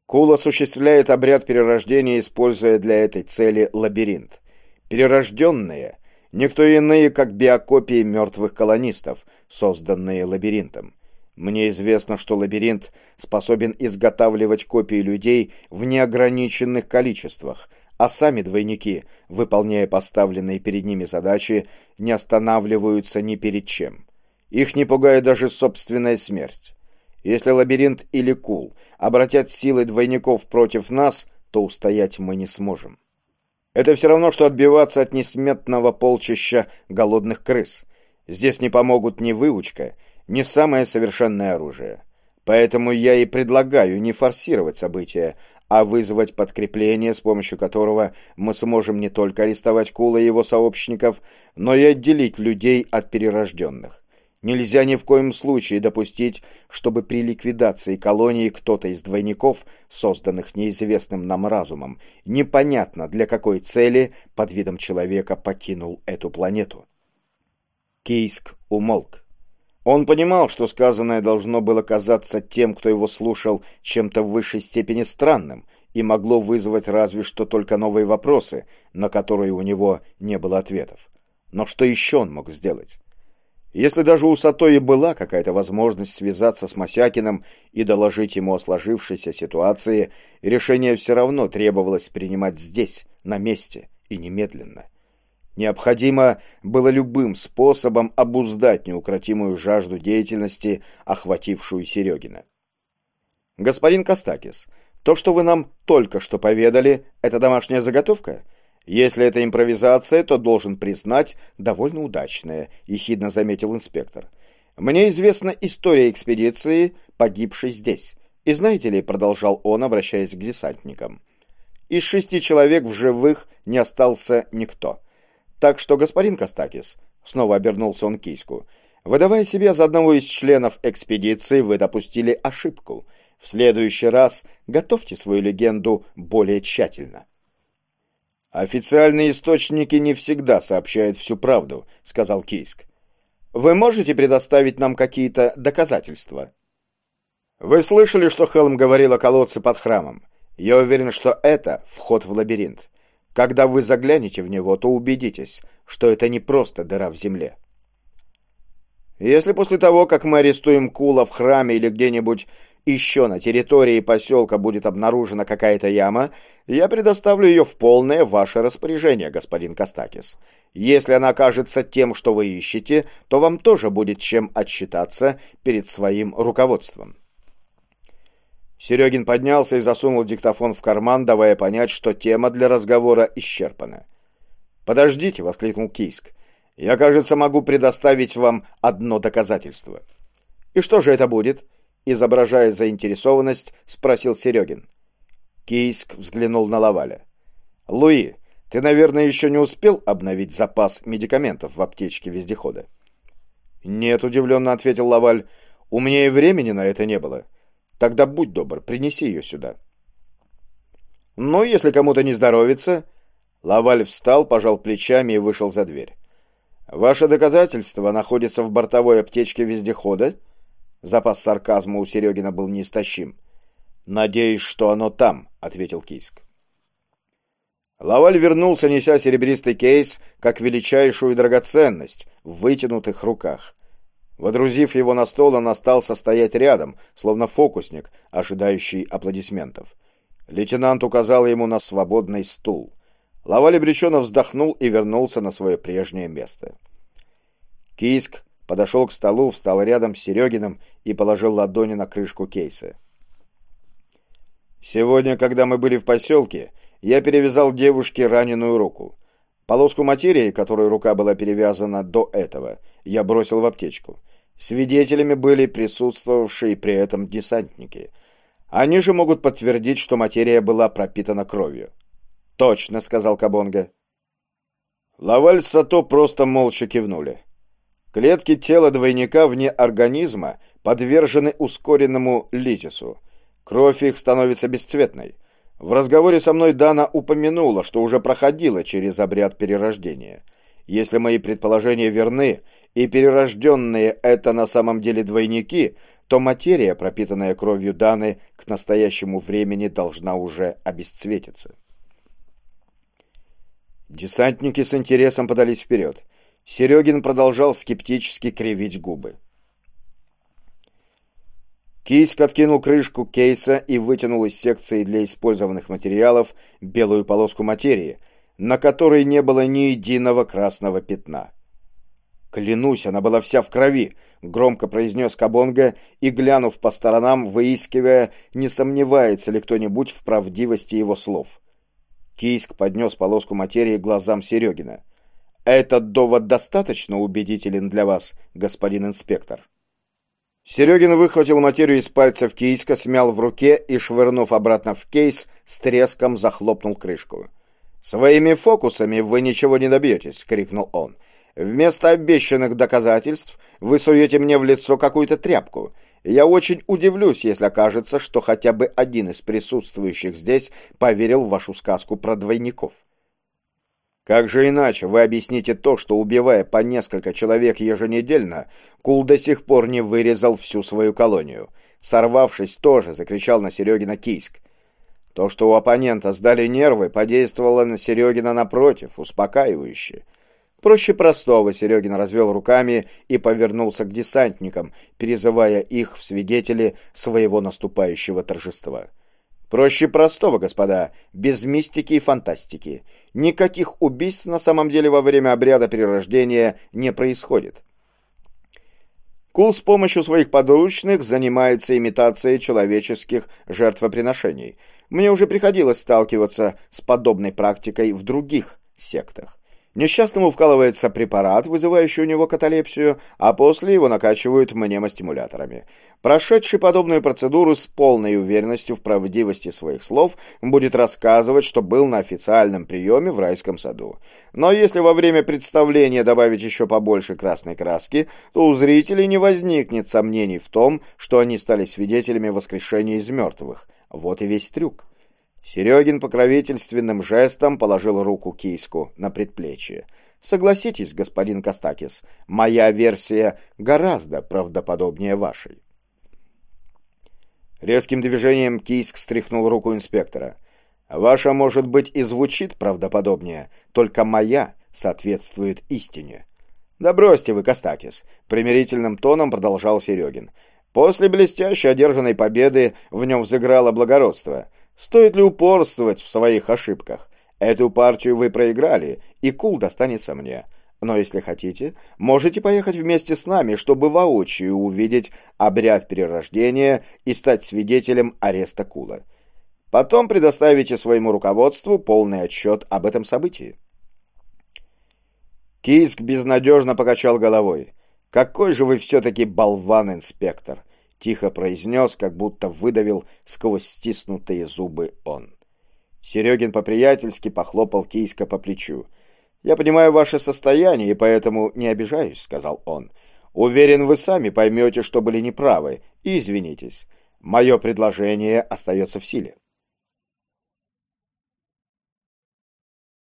Кул осуществляет обряд перерождения, используя для этой цели лабиринт. Перерожденные — никто иные, как биокопии мертвых колонистов, созданные лабиринтом. Мне известно, что лабиринт способен изготавливать копии людей в неограниченных количествах, а сами двойники, выполняя поставленные перед ними задачи, не останавливаются ни перед чем. Их не пугает даже собственная смерть. Если лабиринт или Кул обратят силы двойников против нас, то устоять мы не сможем. Это все равно, что отбиваться от несметного полчища голодных крыс. Здесь не помогут ни выучка, ни самое совершенное оружие. Поэтому я и предлагаю не форсировать события, а вызвать подкрепление, с помощью которого мы сможем не только арестовать Кула и его сообщников, но и отделить людей от перерожденных. Нельзя ни в коем случае допустить, чтобы при ликвидации колонии кто-то из двойников, созданных неизвестным нам разумом, непонятно для какой цели под видом человека покинул эту планету. Кийск умолк. Он понимал, что сказанное должно было казаться тем, кто его слушал, чем-то в высшей степени странным, и могло вызвать разве что только новые вопросы, на которые у него не было ответов. Но что еще он мог сделать? Если даже у Сатои была какая-то возможность связаться с Мосякиным и доложить ему о сложившейся ситуации, решение все равно требовалось принимать здесь, на месте и немедленно. Необходимо было любым способом обуздать неукротимую жажду деятельности, охватившую Серегина. «Господин Костакис, то, что вы нам только что поведали, это домашняя заготовка? Если это импровизация, то, должен признать, довольно удачная», — ехидно заметил инспектор. «Мне известна история экспедиции, погибшей здесь. И знаете ли, — продолжал он, обращаясь к десантникам, — из 6 человек в живых не остался никто. Так что, господин Костакис, — снова обернулся он к Кийску, — выдавая себя за одного из членов экспедиции, вы допустили ошибку. В следующий раз готовьте свою легенду более тщательно». «Официальные источники не всегда сообщают всю правду», — сказал Кийск. «Вы можете предоставить нам какие-то доказательства?» «Вы слышали, что Хелм говорил о колодце под храмом? Я уверен, что это вход в лабиринт. Когда вы заглянете в него, то убедитесь, что это не просто дыра в земле. Если после того, как мы арестуем Кула в храме или где-нибудь еще на территории поселка будет обнаружена какая-то яма, я предоставлю ее в полное ваше распоряжение, господин Костакис. Если она окажется тем, что вы ищете, то вам тоже будет чем отчитаться перед своим руководством». Серегин поднялся и засунул диктофон в карман, давая понять, что тема для разговора исчерпана. «Подождите», — воскликнул Кийск. «Я, кажется, могу предоставить вам одно доказательство». «И что же это будет?» — изображая заинтересованность, спросил Серегин. Кийск взглянул на Лаваля. «Луи, ты, наверное, еще не успел обновить запас медикаментов в аптечке вездехода?» «Нет», — удивленно ответил Лаваль. «У меня и времени на это не было. Тогда будь добр, принеси ее сюда». «Ну, если кому-то не здоровится...» Лаваль встал, пожал плечами и вышел за дверь. «Ваше доказательство находится в бортовой аптечке вездехода?» Запас сарказма у Серегина был неистощим. «Надеюсь, что оно там», — ответил Кийск. Лаваль вернулся, неся серебристый кейс, как величайшую драгоценность, в вытянутых руках. Водрузив его на стол, он остался стоять рядом, словно фокусник, ожидающий аплодисментов. Лейтенант указал ему на свободный стул. Лаваль обреченно вздохнул и вернулся на свое прежнее место. Кийск подошел к столу, встал рядом с Серегиным и положил ладони на крышку кейса. «Сегодня, когда мы были в поселке, я перевязал девушке раненую руку. Полоску материи, которой рука была перевязана до этого, я бросил в аптечку. Свидетелями были присутствовавшие при этом десантники. Они же могут подтвердить, что материя была пропитана кровью». «Точно», — сказал Кабонга. Лаваль с Сато просто молча кивнули. Клетки тела двойника вне организма подвержены ускоренному лизису. Кровь их становится бесцветной. В разговоре со мной Дана упомянула, что уже проходила через обряд перерождения. Если мои предположения верны, и перерожденные это на самом деле двойники, то материя, пропитанная кровью Даны, к настоящему времени должна уже обесцветиться. Десантники с интересом подались вперед. Серегин продолжал скептически кривить губы. Кийск откинул крышку кейса и вытянул из секции для использованных материалов белую полоску материи, на которой не было ни единого красного пятна. «Клянусь, она была вся в крови», — громко произнес Кабонга и, глянув по сторонам, выискивая, не сомневается ли кто-нибудь в правдивости его слов. Кийск поднес полоску материи к глазам Серегина. «Этот довод достаточно убедителен для вас, господин инспектор?» Серегин выхватил материю из пальцев Кийска, смял в руке и, швырнув обратно в кейс, с треском захлопнул крышку. «Своими фокусами вы ничего не добьетесь», — крикнул он. «Вместо обещанных доказательств вы суете мне в лицо какую-то тряпку. Я очень удивлюсь, если окажется, что хотя бы один из присутствующих здесь поверил в вашу сказку про двойников. Как же иначе вы объясните то, что, убивая по несколько человек еженедельно, Кул до сих пор не вырезал всю свою колонию?» Сорвавшись, тоже закричал на Серегина Кийск. То, что у оппонента сдали нервы, подействовало на Серегина напротив, успокаивающе. Проще простого, Серегин развел руками и повернулся к десантникам, призывая их в свидетели своего наступающего торжества. Проще простого, господа, без мистики и фантастики. Никаких убийств на самом деле во время обряда перерождения не происходит. Кул с помощью своих подручных занимается имитацией человеческих жертвоприношений. Мне уже приходилось сталкиваться с подобной практикой в других сектах. Несчастному вкалывается препарат, вызывающий у него каталепсию, а после его накачивают мнемостимуляторами. Прошедший подобную процедуру с полной уверенностью в правдивости своих слов будет рассказывать, что был на официальном приеме в райском саду. Но если во время представления добавить еще побольше красной краски, то у зрителей не возникнет сомнений в том, что они стали свидетелями воскрешения из мертвых. Вот и весь трюк. Серегин покровительственным жестом положил руку Кийску на предплечье. «Согласитесь, господин Костакис, моя версия гораздо правдоподобнее вашей». Резким движением Кийск стряхнул руку инспектора. «Ваша, может быть, и звучит правдоподобнее, только моя соответствует истине». «Да бросьте вы, Костакис», — примирительным тоном продолжал Серегин. «После блестящей одержанной победы в нем взыграло благородство. Стоит ли упорствовать в своих ошибках? Эту партию вы проиграли, и Кул достанется мне. Но если хотите, можете поехать вместе с нами, чтобы воочию увидеть обряд перерождения и стать свидетелем ареста Кула. Потом предоставите своему руководству полный отчет об этом событии». Кийск безнадежно покачал головой. «Какой же вы все-таки болван, инспектор!» — тихо произнес, как будто выдавил сквозь стиснутые зубы он. Серегин по-приятельски похлопал Кийска по плечу. «Я понимаю ваше состояние, и поэтому не обижаюсь», — сказал он. «Уверен, вы сами поймете, что были неправы, и извинитесь. Мое предложение остается в силе».